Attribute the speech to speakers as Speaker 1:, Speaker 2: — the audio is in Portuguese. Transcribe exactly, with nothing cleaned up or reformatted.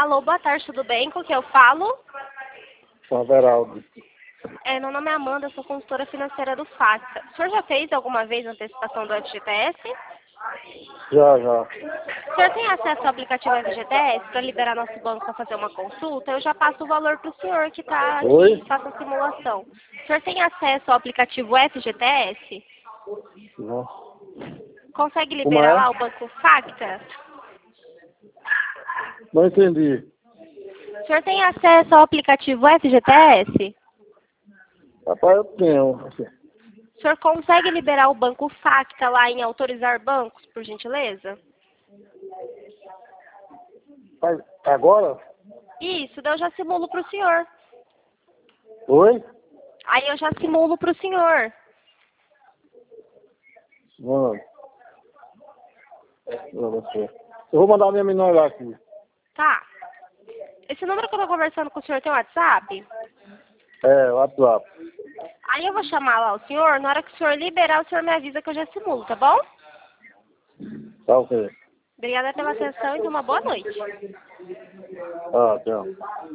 Speaker 1: Alô, boa tarde, tudo bem? Com que eu falo?
Speaker 2: Com a Veraldo.
Speaker 1: É, meu nome é Amanda, eu sou consultora financeira do Facta. O senhor já fez alguma vez a antecipação do F G T S?
Speaker 2: Já, já.
Speaker 1: O senhor tem acesso ao aplicativo F G T S para liberar nosso banco para fazer uma consulta? Eu já passo o valor para o senhor que está
Speaker 2: Oi?
Speaker 1: aqui, faça a simulação. O senhor tem acesso ao aplicativo F G T S?
Speaker 2: Não.
Speaker 1: Consegue
Speaker 2: Como
Speaker 1: liberar
Speaker 2: é?
Speaker 1: lá o banco Facta?
Speaker 2: Não entendi.
Speaker 1: O senhor tem acesso ao aplicativo F G T S?
Speaker 2: Rapaz, eu tenho.
Speaker 1: O senhor consegue liberar o banco Facta lá em autorizar bancos, por gentileza?
Speaker 2: Mas agora?
Speaker 1: Isso, daí eu já simulo para o senhor.
Speaker 2: Oi?
Speaker 1: Aí eu já simulo para o senhor.
Speaker 2: Mano. Pra você. Eu vou mandar a minha menor lá aqui.
Speaker 1: Tá. Esse número que eu tô conversando com o senhor tem WhatsApp?
Speaker 2: É, WhatsApp.
Speaker 1: Aí eu vou chamar lá o senhor, na hora que o senhor liberar, o senhor me avisa que eu já simulo, tá bom?
Speaker 2: Tá ok.
Speaker 1: Obrigada pela atenção e tenha uma boa noite.
Speaker 2: Ah, tchau.